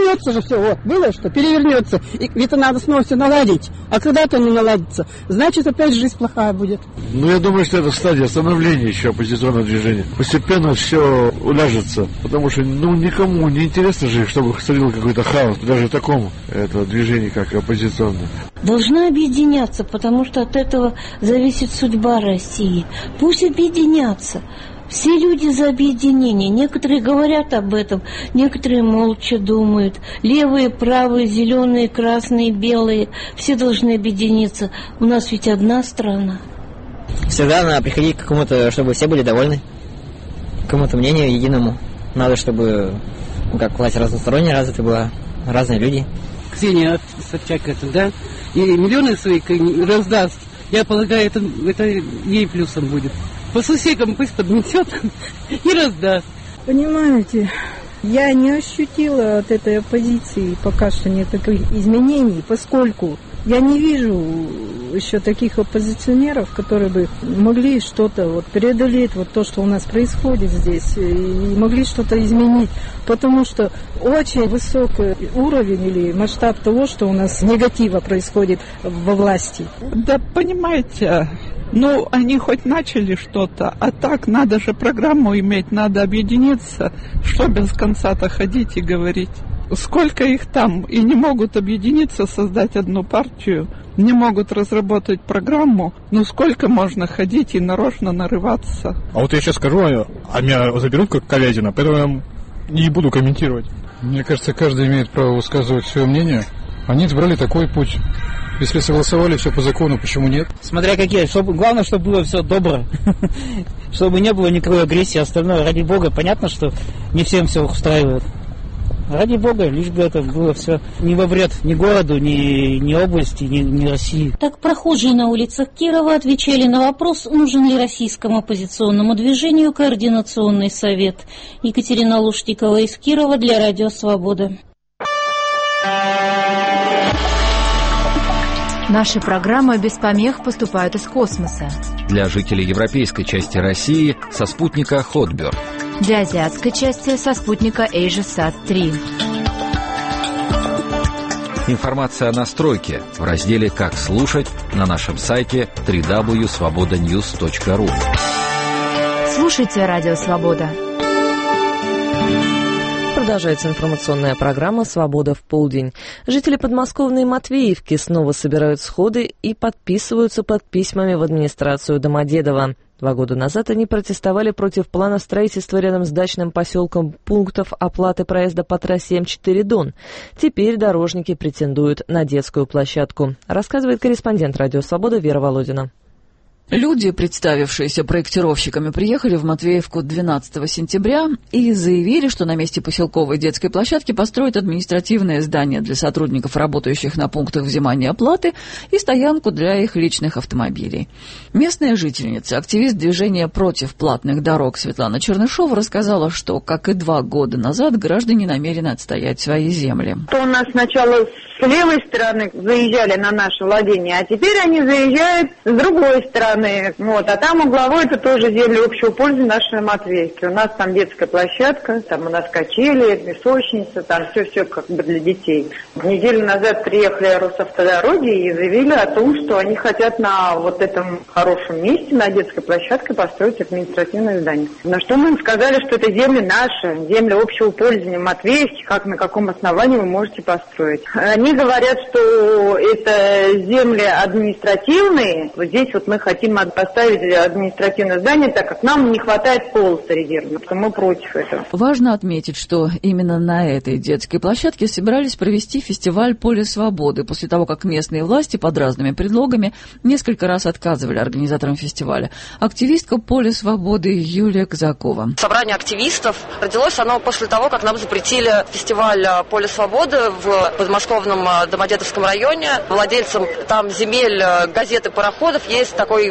перевернется же все. Вот, было что, перевернется. И это надо снова все наладить. А когда-то не наладится, значит, опять жизнь плохая будет. Ну, я думаю, что это стадия становления еще оппозиционного движения. Постепенно все уляжется, потому что, никому не интересно же, чтобы царил какой-то хаос, даже такому движению, как оппозиционное. Должна объединяться, потому что от этого зависит судьба России. Пусть объединятся. Все люди за объединение. Некоторые говорят об этом, некоторые молча думают. Левые, правые, зеленые, красные, белые. Все должны объединиться. У нас ведь одна страна. Всегда надо приходить к какому-то, чтобы все были довольны. К какому-то мнению единому. Надо, чтобы власть разносторонняя, развитая была. Разные люди. Ксения Собчак да? И миллионы свои раздаст. Я полагаю, это ей плюсом будет. По сусекам пусть поднесет и раздаст. Понимаете, я не ощутила от этой оппозиции пока что никаких изменений, поскольку я не вижу еще таких оппозиционеров, которые бы могли что-то преодолеть то, что у нас происходит здесь, и могли что-то изменить, потому что очень высокий уровень или масштаб того, что у нас негатива происходит во власти. Да, понимаете, они хоть начали что-то, а так надо же программу иметь, надо объединиться, что без конца-то ходить и говорить. Сколько их там, и не могут объединиться, создать одну партию, не могут разработать программу, сколько можно ходить и нарочно нарываться. А я сейчас скажу, а меня заберут как Калязина, поэтому я не буду комментировать. Мне кажется, каждый имеет право высказывать свое мнение. Они избрали такой путь. Если согласовали все по закону, почему нет? Смотря какие. Главное, чтобы было все добро. Чтобы не было никакой агрессии. Остальное, ради бога, понятно, что не всем все устраивает. Ради бога, лишь бы это было все не во вред ни городу, ни области, ни России. Так прохожие на улицах Кирова отвечали на вопрос, нужен ли российскому оппозиционному движению координационный совет. Екатерина Лушникова из Кирова для Радио Свобода. Наши программы без помех поступают из космоса. Для жителей европейской части России со спутника Хотберг. Для азиатской части со спутника AsiaSat-3. Информация о настройке в разделе «Как слушать» на нашем сайте www.svobodanews.ru. Слушайте Радио Свобода. Продолжается информационная программа «Свобода в полдень». Жители подмосковной Матвеевки снова собирают сходы и подписываются под письмами в администрацию Домодедово. 2 года назад они протестовали против плана строительства рядом с дачным поселком пунктов оплаты проезда по трассе М4 Дон. Теперь дорожники претендуют на детскую площадку, рассказывает корреспондент Радио Свобода Вера Володина. Люди, представившиеся проектировщиками, приехали в Матвеевку 12 сентября и заявили, что на месте поселковой детской площадки построят административное здание для сотрудников, работающих на пунктах взимания оплаты, и стоянку для их личных автомобилей. Местная жительница, активист движения против платных дорог Светлана Чернышова рассказала, что, как и 2 года назад, граждане намерены отстоять свои земли. У нас сначала с левой стороны заезжали на наше владение, а теперь они заезжают с другой стороны. А там угловой это тоже земли общего пользования нашей Матвеевки. У нас там детская площадка, там у нас качели, песочница, там все для детей. Неделю назад приехали Росавтодороги и заявили о том, что они хотят на этом хорошем месте, на детской площадке, построить административное здание. На что мы им сказали, что это земли наши, земли общего пользования Матвеевки, на каком основании вы можете построить. Они говорят, что это земли административные, здесь мы хотим поставить административное здание, так как нам не хватает полосы резервных, что мы против этого. Важно отметить, что именно на этой детской площадке собирались провести фестиваль «Поле свободы», после того, как местные власти под разными предлогами несколько раз отказывали организаторам фестиваля. Активистка «Поле свободы» Юлия Казакова. Собрание активистов родилось оно после того, как нам запретили фестиваль «Поле свободы» в подмосковном Домодедовском районе. Владельцам там земель, газет и пароходов есть такой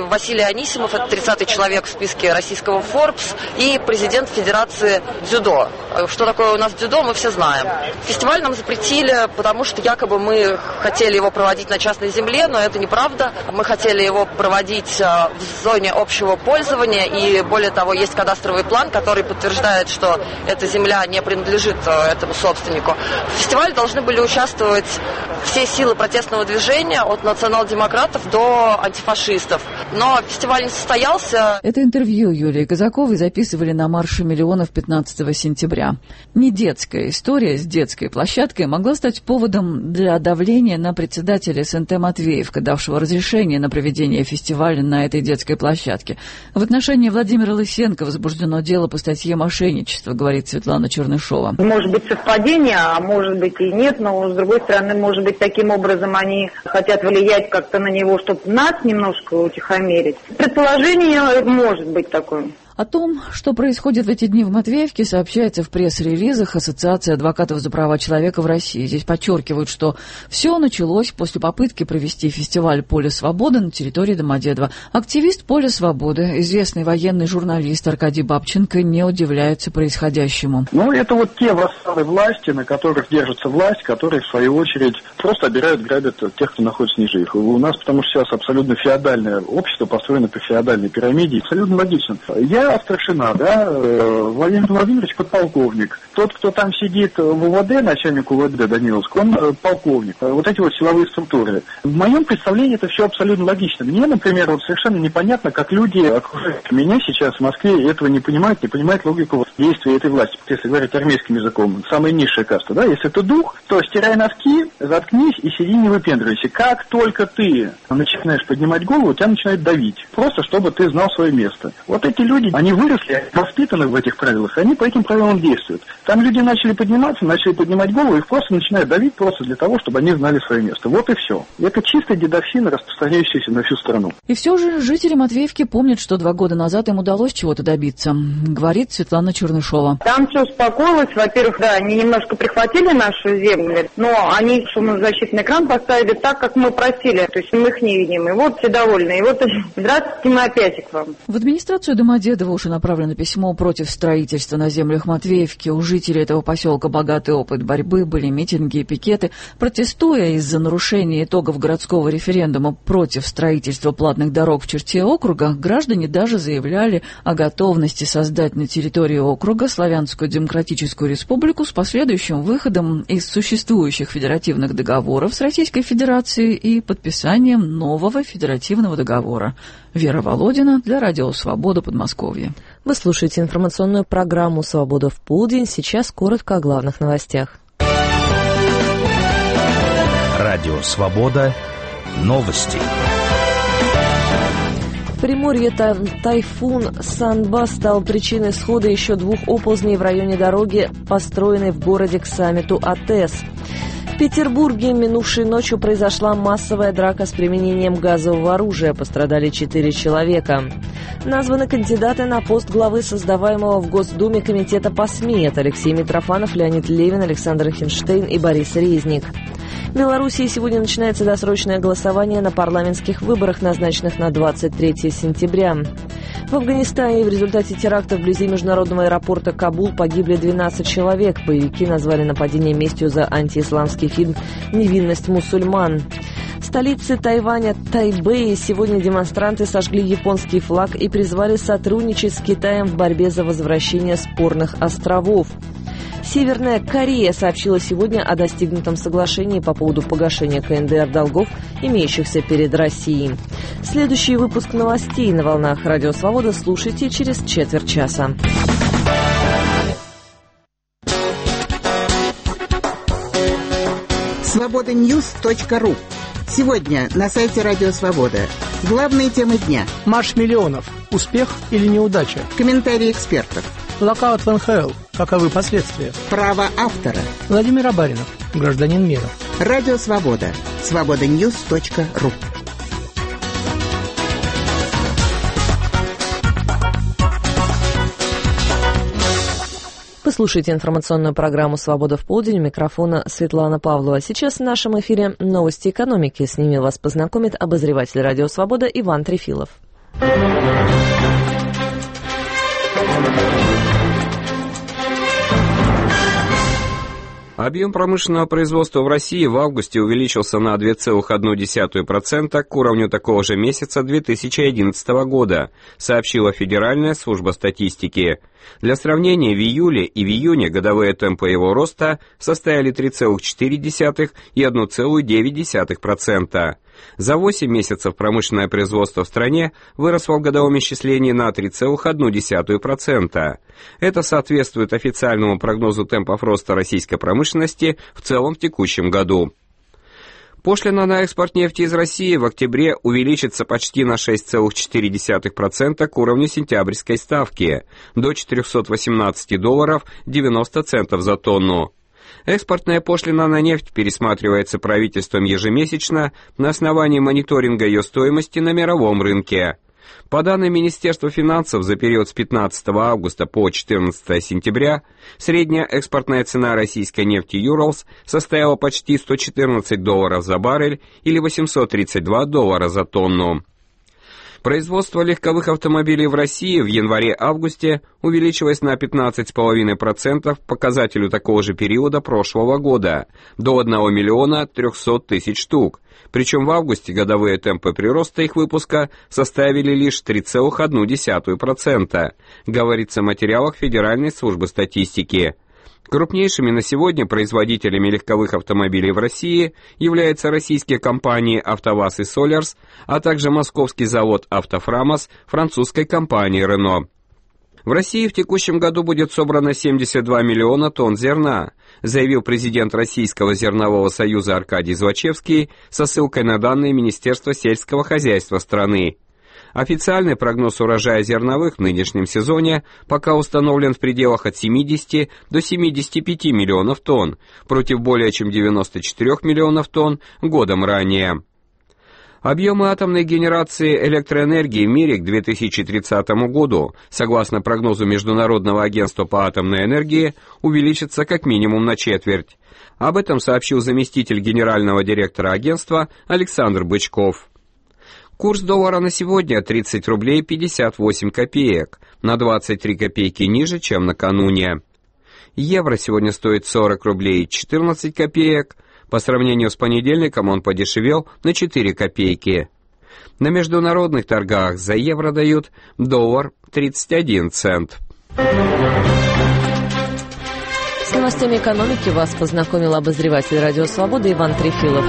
Василий Анисимов, это 30-й человек в списке российского Forbes, и президент Федерации дзюдо. Что такое у нас дзюдо, мы все знаем. Фестиваль нам запретили, потому что якобы мы хотели его проводить на частной земле, но это неправда. Мы хотели его проводить в зоне общего пользования, и более того, есть кадастровый план, который подтверждает, что эта земля не принадлежит этому собственнику. В фестивале должны были участвовать все силы протестного движения, от национал-демократов до антифашистов. Но фестиваль не состоялся. Это интервью Юлии Казаковой записывали на марше миллионов 15 сентября. Не детская история с детской площадкой могла стать поводом для давления на председателя СНТ Матвеевка, давшего разрешение на проведение фестиваля на этой детской площадке. В отношении Владимира Лысенко возбуждено дело по статье «Мошенничество», говорит Светлана Чернышова. Может быть совпадение, а может быть и нет, но с другой стороны, может быть, таким образом они хотят влиять как-то на него, чтобы нас немножко утихомирить. Предположение может быть такое. О том, что происходит в эти дни в Матвеевке, сообщается в пресс-релизах Ассоциации адвокатов за права человека в России. Здесь подчеркивают, что все началось после попытки провести фестиваль «Поле свободы» на территории Домодедово. Активист «Поля свободы», известный военный журналист Аркадий Бабченко, не удивляется происходящему. Это вот те вассалы власти, на которых держится власть, которые, в свою очередь, просто обирают, грабят тех, кто находится ниже их. У нас, потому что сейчас абсолютно феодальное общество, построено по феодальной пирамиде, абсолютно логично. Я старшина, Владимир Владимирович подполковник. Тот, кто там сидит в УВД, начальник УВД Даниловск, он полковник. Вот эти вот силовые структуры. В моем представлении это все абсолютно логично. Мне, например, совершенно непонятно, как люди окружают меня сейчас в Москве этого не понимают логику действия этой власти. Если говорить армейским языком, самая низшая каста, Если ты дух, то стирай носки, заткнись и сиди, не выпендривайся. Как только ты начинаешь поднимать голову, тебя начинает давить. Просто, чтобы ты знал свое место. Вот эти люди, они выросли, воспитаны в этих правилах, они по этим правилам действуют. Там люди начали поднимать голову, их просто начинают давить просто для того, чтобы они знали свое место. Вот и все. Это чистая дедовщина, распространяющаяся на всю страну. И все же жители Матвеевки помнят, что 2 года назад им удалось чего-то добиться, говорит Светлана Чернышова. Там все успокоилось. Во-первых, они немножко прихватили нашу землю, но они шумозащитный экран поставили так, как мы просили. То есть мы их не видим. И вот все довольны. И вот здравствуйте, мы опять к вам. В администрацию Домодедово уже направлено письмо против строительства на землях Матвеевки. У жителей этого поселка богатый опыт борьбы, были митинги и пикеты. Протестуя из-за нарушения итогов городского референдума против строительства платных дорог в черте округа, граждане даже заявляли о готовности создать на территории округа Славянскую Демократическую Республику с последующим выходом из существующих федеративных договоров с Российской Федерацией и подписанием нового федеративного договора. Вера Володина для Радио Свобода, Подмосковье. Вы слушаете информационную программу «Свобода в полдень». Сейчас коротко о главных новостях. Радио Свобода. Новости. В Приморье тайфун Санба стал причиной схода еще 2 оползней в районе дороги, построенной в городе к саммиту АТЭС. В Петербурге минувшей ночью произошла массовая драка с применением газового оружия. Пострадали 4 человека. Названы кандидаты на пост главы создаваемого в Госдуме комитета по СМИ. Это Алексей Митрофанов, Леонид Левин, Александр Хинштейн и Борис Резник. В Белоруссии сегодня начинается досрочное голосование на парламентских выборах, назначенных на 23 сентября. В Афганистане в результате теракта вблизи международного аэропорта Кабул погибли 12 человек. Боевики назвали нападение местью за антиисламский фильм «Невинность мусульман». В столице Тайваня, Тайбэе, сегодня демонстранты сожгли японский флаг и призвали сотрудничать с Китаем в борьбе за возвращение спорных островов. Северная Корея сообщила сегодня о достигнутом соглашении по поводу погашения КНДР долгов, имеющихся перед Россией. Следующий выпуск новостей на волнах Радио Свобода слушайте через четверть часа. Свободаньюз.ру. Сегодня на сайте Радио Свобода. Главные темы дня. Марш миллионов. Успех или неудача? Комментарии экспертов. Локаут в НХЛ. Каковы последствия? Право автора. Владимир Абаринов. Гражданин мира. Радио Свобода. Свободаньюз.ру. Вы слушаете информационную программу «Свобода в полдень». У микрофона Светлана Павлова. Сейчас в нашем эфире новости экономики. С ними вас познакомит обозреватель «Радио Свобода» Иван Трефилов. Объем промышленного производства в России в августе увеличился на 2,1% к уровню такого же месяца 2011 года, сообщила Федеральная служба статистики. Для сравнения, в июле и в июне годовые темпы его роста составили 3,4% и 1,9%. За 8 месяцев промышленное производство в стране выросло в годовом исчислении на 3,1%. Это соответствует официальному прогнозу темпов роста российской промышленности в целом в текущем году. Пошлина на экспорт нефти из России в октябре увеличится почти на 6,4% к уровню сентябрьской ставки, до $418.90 за тонну. Экспортная пошлина на нефть пересматривается правительством ежемесячно на основании мониторинга ее стоимости на мировом рынке. По данным Министерства финансов, за период с 15 августа по 14 сентября средняя экспортная цена российской нефти Urals составила почти $114 за баррель или $832 за тонну. Производство легковых автомобилей в России в январе-августе увеличилось на 15,5% к показателю такого же периода прошлого года, до 1 300 000 штук. Причем в августе годовые темпы прироста их выпуска составили лишь 3,1%, говорится в материалах Федеральной службы статистики. Крупнейшими на сегодня производителями легковых автомобилей в России являются российские компании «АвтоВАЗ» и «Солярс», а также московский завод «Автофрамос» французской компании «Рено». В России в текущем году будет собрано 72 миллиона тонн зерна, заявил президент Российского зернового союза Аркадий Злачевский со ссылкой на данные Министерства сельского хозяйства страны. Официальный прогноз урожая зерновых в нынешнем сезоне пока установлен в пределах от 70 до 75 миллионов тонн, против более чем 94 миллионов тонн годом ранее. Объемы атомной генерации электроэнергии в мире к 2030 году, согласно прогнозу Международного агентства по атомной энергии, увеличатся как минимум на четверть. Об этом сообщил заместитель генерального директора агентства Александр Бычков. Курс доллара на сегодня 30 рублей 58 копеек, на 23 копейки ниже, чем накануне. Евро сегодня стоит 40 рублей 14 копеек, по сравнению с понедельником он подешевел на 4 копейки. На международных торгах за евро дают доллар 31 цент. С новостями экономики вас познакомил обозреватель «Радио Свобода» Иван Трефилов.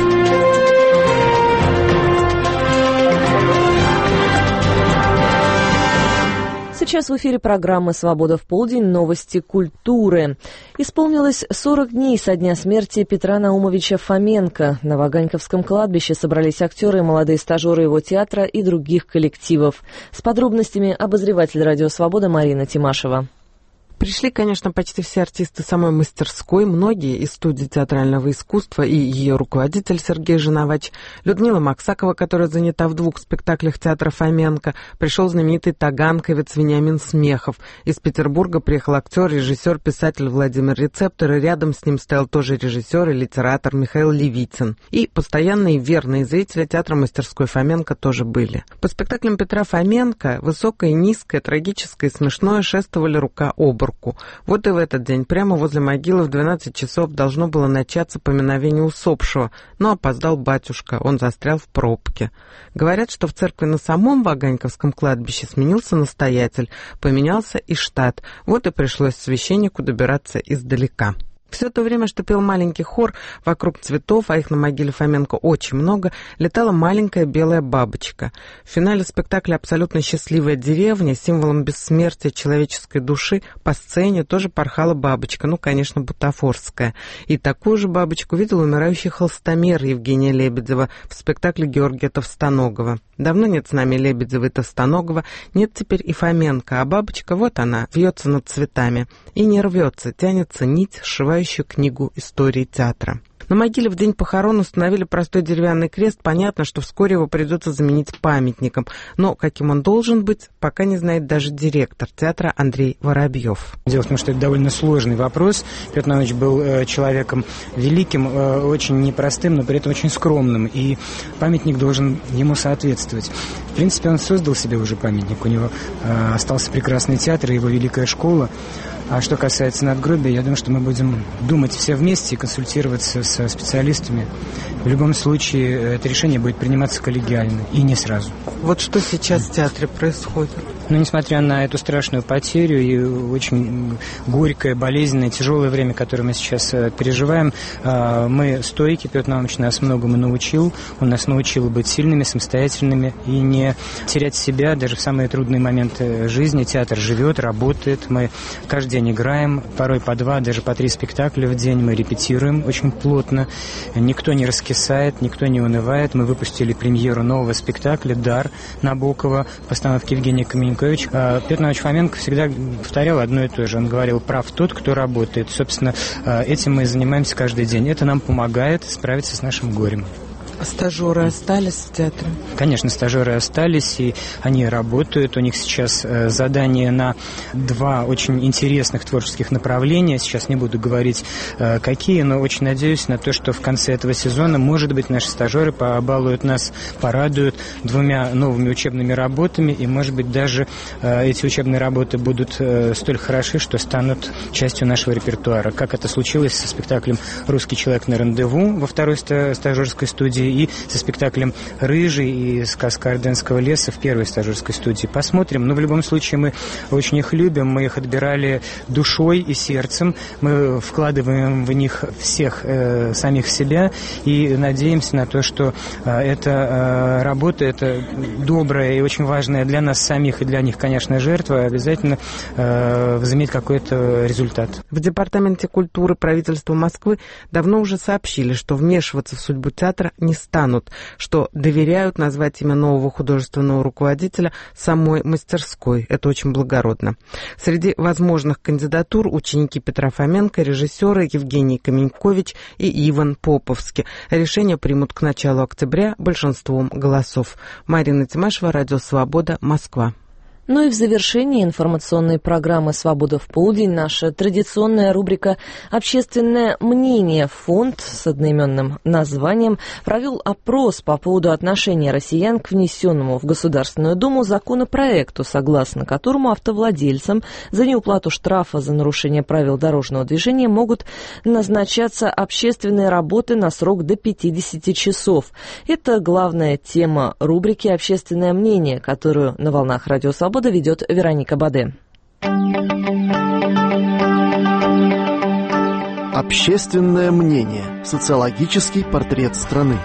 Сейчас в эфире программы «Свобода в полдень. Новости культуры». Исполнилось 40 дней со дня смерти Петра Наумовича Фоменко. На Ваганьковском кладбище собрались актеры и молодые стажеры его театра и других коллективов. С подробностями обозреватель «Радио Свобода» Марина Тимашева. Пришли, конечно, почти все артисты самой мастерской, многие из студии театрального искусства и ее руководитель Сергей Жиновач, Людмила Максакова, которая занята в 2 спектаклях театра Фоменко, пришел знаменитый таганковец Вениамин Смехов. Из Петербурга приехал актер, режиссер, писатель Владимир Рецептор, и рядом с ним стоял тоже режиссер и литератор Михаил Левитин. И постоянные верные зрители театра мастерской Фоменко тоже были. По спектаклям Петра Фоменко высокое, низкое, трагическое и смешное шествовали рука об руку. Вот и в этот день прямо возле могилы в 12 часов должно было начаться поминовение усопшего, но опоздал батюшка, он застрял в пробке. Говорят, что в церкви на самом Ваганьковском кладбище сменился настоятель, поменялся и штат, вот и пришлось священнику добираться издалека. Все то время, что пел маленький хор, вокруг цветов, а их на могиле Фоменко очень много, летала маленькая белая бабочка. В финале спектакля «Абсолютно счастливая деревня», символом бессмертия человеческой души, по сцене тоже порхала бабочка, конечно, бутафорская. И такую же бабочку видел умирающий холстомер Евгения Лебедева в спектакле Георгия Товстоногова. Давно нет с нами Лебедева и Товстоногова, нет теперь и Фоменко, а бабочка, вот она, вьется над цветами. И не рвется, тянется нить, сшивающую книгу истории театра. На могиле в день похорон установили простой деревянный крест. Понятно, что вскоре его придется заменить памятником. Но каким он должен быть, пока не знает даже директор театра Андрей Воробьев. Дело в том, что это довольно сложный вопрос. Петр Иванович был человеком великим, очень непростым, но при этом очень скромным. И памятник должен ему соответствовать. В принципе, он создал себе уже памятник. У него остался прекрасный театр и его великая школа. А что касается надгробия, я думаю, что мы будем думать все вместе и консультироваться со специалистами. В любом случае, это решение будет приниматься коллегиально и не сразу. Вот что сейчас в театре происходит? Но несмотря на эту страшную потерю и очень горькое, болезненное, тяжелое время, которое мы сейчас переживаем, мы стойки. Петр Иванович нас многому научил. Он нас научил быть сильными, самостоятельными и не терять себя даже в самые трудные моменты жизни. Театр живет, работает. Мы каждый день играем, порой по 2, даже по 3 спектакля в день. Мы репетируем очень плотно. Никто не раскисает, никто не унывает. Мы выпустили премьеру нового спектакля «Дар» Набокова в постановке Евгения Каменьковича. Петр Иванович Фоменко всегда повторял одно и то же. Он говорил: прав тот, кто работает. Собственно, этим мы и занимаемся каждый день. Это нам помогает справиться с нашим горем. А стажеры остались в театре? Конечно, стажеры остались, и они работают. У них сейчас задание на 2 очень интересных творческих направления. Сейчас не буду говорить, какие, но очень надеюсь на то, что в конце этого сезона, может быть, наши стажеры побалуют нас, порадуют 2 новыми учебными работами, и, может быть, даже эти учебные работы будут столь хороши, что станут частью нашего репертуара. Как это случилось со спектаклем «Русский человек на рандеву» во 2-й стажерской студии, и со спектаклем «Рыжий» и «Сказка Орденского леса» в 1-й стажерской студии. Посмотрим. Но в любом случае мы очень их любим, мы их отбирали душой и сердцем, мы вкладываем в них всех самих себя и надеемся на то, что эта работа, эта добрая и очень важная для нас самих и для них, конечно, жертва, обязательно возымеет какой-то результат. В Департаменте культуры правительства Москвы давно уже сообщили, что вмешиваться в судьбу театра не станут, что доверяют назвать имя нового художественного руководителя самой мастерской. Это очень благородно. Среди возможных кандидатур ученики Петра Фоменко, режиссеры Евгений Каменькович и Иван Поповский. Решение примут к началу октября большинством голосов. Марина Тимашева, Радио Свобода, Москва. Ну и в завершении информационной программы «Свобода в полдень» наша традиционная рубрика «Общественное мнение». Фонд с одноименным названием провел опрос по поводу отношения россиян к внесенному в Государственную Думу законопроекту, согласно которому автовладельцам за неуплату штрафа за нарушение правил дорожного движения могут назначаться общественные работы на срок до 50 часов. Это главная тема рубрики «Общественное мнение», которую на волнах Радио Свобода ведет Вероника Баде. Общественное мнение. Социологический портрет страны.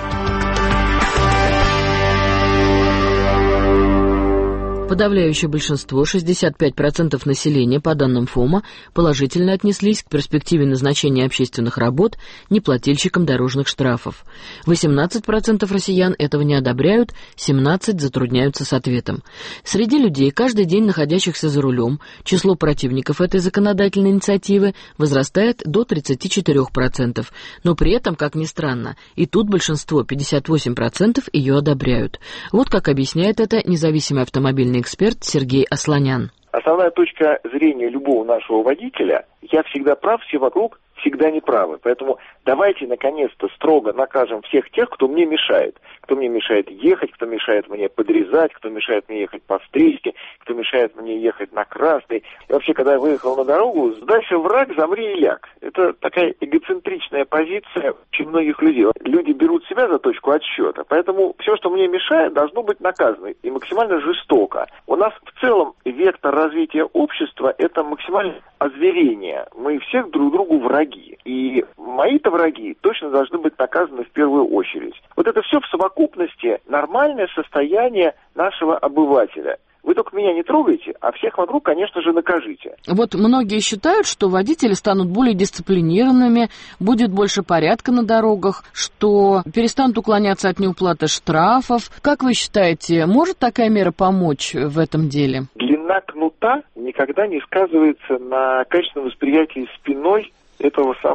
Подавляющее большинство, 65% населения, по данным ФОМа, положительно отнеслись к перспективе назначения общественных работ неплательщикам дорожных штрафов. 18% россиян этого не одобряют, 17% затрудняются с ответом. Среди людей, каждый день находящихся за рулем, число противников этой законодательной инициативы возрастает до 34%. Но при этом, как ни странно, и тут большинство, 58%, ее одобряют. Вот как объясняет это независимый автомобильный эксперт Сергей Асланян. Основная точка зрения любого нашего водителя: я всегда прав, все вокруг всегда неправы. Поэтому давайте, наконец-то, строго накажем всех тех, кто мне мешает. Кто мне мешает ехать, кто мешает мне подрезать, кто мешает мне ехать по встречке, кто мешает мне ехать на красный. И вообще, когда я выехал на дорогу, сдайся враг, замри и ляг. Это такая эгоцентричная позиция очень многих людей. Люди берут себя за точку отсчета, поэтому все, что мне мешает, должно быть наказано и максимально жестоко. У нас в целом вектор развития общества – это максимальное озверение. Мы всех друг другу враги. И мои-то враги точно должны быть наказаны в первую очередь. Вот это все в совокупности нормальное состояние нашего обывателя. Вы только меня не трогайте, а всех вокруг, конечно же, накажите. Вот многие считают, что водители станут более дисциплинированными, будет больше порядка на дорогах, что перестанут уклоняться от неуплаты штрафов. Как вы считаете, может такая мера помочь в этом деле? Длина кнута никогда не сказывается на качественном восприятии спиной этого самого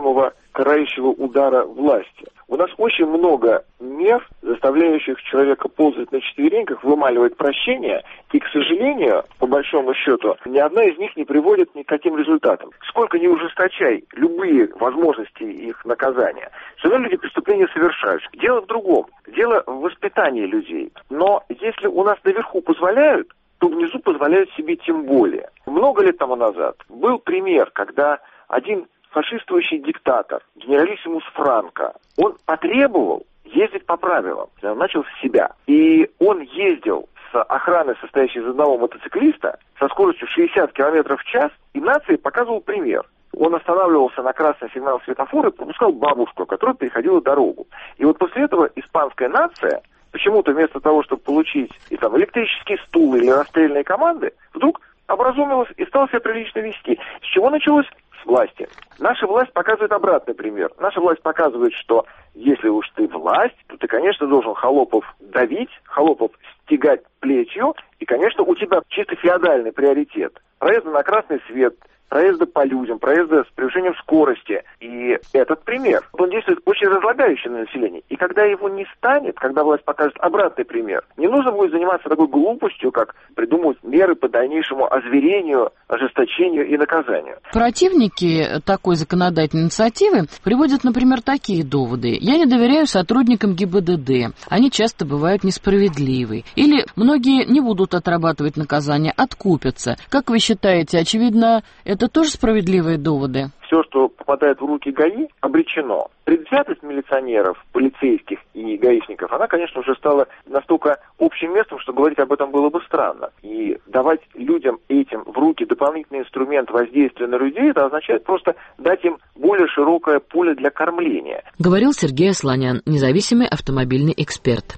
карающего удара власти. У нас очень много мер, заставляющих человека ползать на четвереньках, вымаливать прощение, и, к сожалению, по большому счету, ни одна из них не приводит ни к каким результатам. Сколько ни ужесточай любые возможности их наказания, все равно люди преступления совершают. Дело в другом. Дело в воспитании людей. Но если у нас наверху позволяют, то внизу позволяют себе тем более. Много лет тому назад был пример, когда один фашистующий диктатор, генералиссимус Франко, он потребовал ездить по правилам. Он начал с себя. И он ездил с охраной, состоящей из одного мотоциклиста, со скоростью 60 км в час, и нации показывал пример. Он останавливался на красный сигнал светофора и пропускал бабушку, которая переходила дорогу. И вот после этого испанская нация почему-то вместо того, чтобы получить электрический стул или расстрельные команды, вдруг образумилась и стала себя прилично вести. С чего началось? С власти. Наша власть показывает обратный пример. Наша власть показывает, что если уж ты власть, то ты, конечно, должен холопов давить, холопов стягать плетью, и, конечно, у тебя чисто феодальный приоритет. Проезды на красный свет, проезды по людям, проезды с превышением скорости. И этот пример, он действует очень разлагающе на население. И когда его не станет, когда власть покажет обратный пример, не нужно будет заниматься такой глупостью, как придумывать меры по дальнейшему озверению, ожесточению и наказанию. Противники такой законодательной инициативы приводят, например, такие доводы. Я не доверяю сотрудникам ГИБДД. Они часто бывают несправедливы. Или многие не будут отрабатывать наказание, откупятся. Как вы считаете, очевидно, это тоже справедливые доводы? Все, что попадает в руки ГАИ, обречено. Предвзятость милиционеров, полицейских и гаишников, она, конечно, уже стала настолько общим местом, что говорить об этом было бы странно. И давать людям этим в руки дополнительный инструмент воздействия на людей, это означает просто дать им более широкое поле для кормления. Говорил Сергей Асланян, независимый автомобильный эксперт.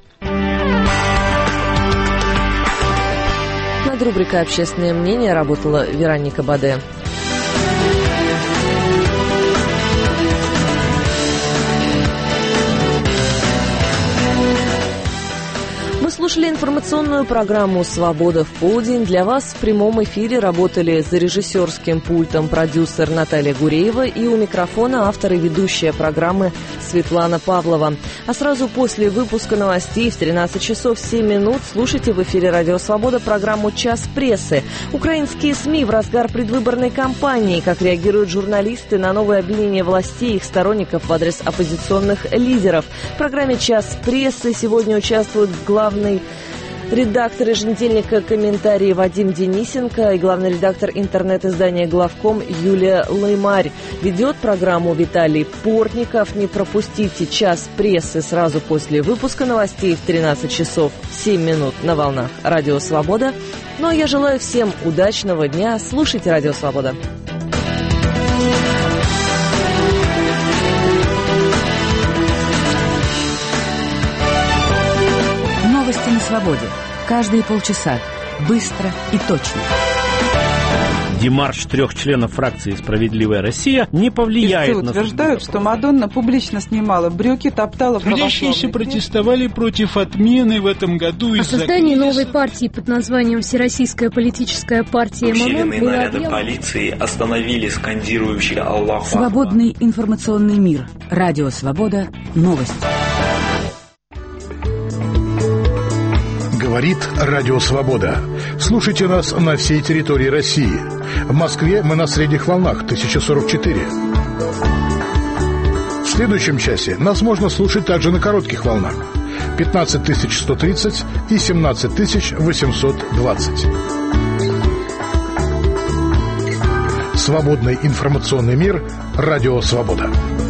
Над рубрикой «Общественное мнение» работала Вероника Баде. Мы слушали информационную программу «Свобода в полдень». Для вас в прямом эфире работали за режиссерским пультом продюсер Наталья Гуреева и у микрофона автор и ведущая программы Светлана Павлова. А сразу после выпуска новостей в 13 часов 7 минут слушайте в эфире «Радио Свобода» программу «Час прессы». Украинские СМИ в разгар предвыборной кампании. Как реагируют журналисты на новые обвинения властей и их сторонников в адрес оппозиционных лидеров. В программе «Час прессы» сегодня участвуют главный редактор еженедельника «Комментарии» Вадим Денисенко и главный редактор интернет-издания «Главком» Юлия Лаймарь. Ведет программу Виталий Портников. Не пропустите «Час прессы» сразу после выпуска новостей в 13 часов 7 минут на волнах «Радио Свобода». Ну а я желаю всем удачного дня. Слушайте «Радио Свобода». Новости на свободе. Каждые полчаса. Быстро и точно. Демарш 3 членов фракции «Справедливая Россия» не повлияет на... утверждают, что Мадонна публично снимала брюки, топтала православных. Трудящиеся протестовали против отмены в этом году о создании новой партии под названием «Всероссийская политическая партия МММ» наряды полиции остановили скандирующие «Аллаху». Свободный информационный мир. Радио Свобода. Новости. Говорит Радио Свобода. Слушайте нас на всей территории России. В Москве мы на средних волнах 1044. В следующем часе нас можно слушать также на коротких волнах 15130 и 17820. Свободный информационный мир. Радио Свобода.